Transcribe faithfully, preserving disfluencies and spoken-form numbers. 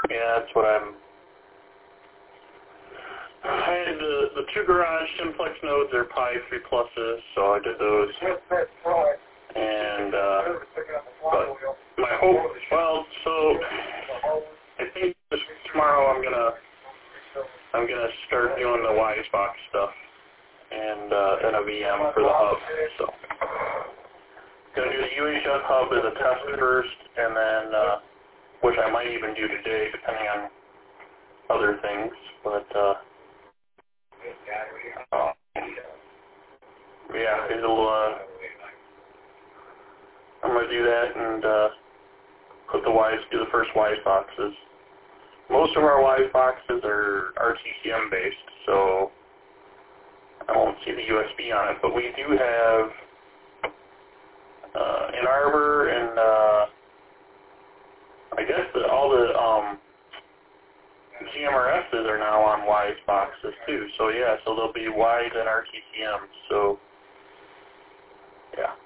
Yeah, that's what I'm... I had the, the two garage simplex nodes are Pi three pluses, so I did those. And, uh, but my hope, well, so I think this tomorrow I'm gonna, I'm gonna start doing the Wisebox stuff and, uh, and a V M for the hub, so. Gonna do the U H S hub as a test first, and then, uh, which I might even do today, depending on other things, but, uh, uh yeah, it'll, uh, I'm gonna do that and, uh, put the Wise, do the first Wise boxes. Most of our Wise boxes are R T C M based, so I won't see the U S B on it, but we do have, uh, Ann Arbor and, uh, I guess the, all the, um, G M R Ss are now on Wise boxes too, so yeah, so they'll be Wise and R T C M, so, yeah.